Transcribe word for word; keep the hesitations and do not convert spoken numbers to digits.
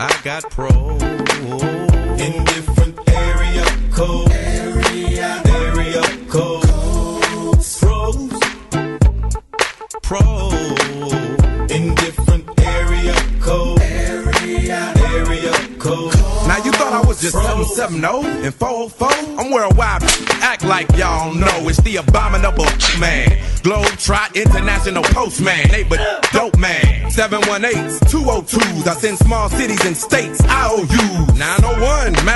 I got pros in different area codes. Area, area codes. Pros, pros in different area codes. Area, area codes. Now you thought I was just seven seven zero and four oh four? I'm worldwide, act like y'all know. It's the abominable man, Globetrot International Postman, neighbor dope man. seven one eights, two oh twos, I send small cities and states I O U. nine oh one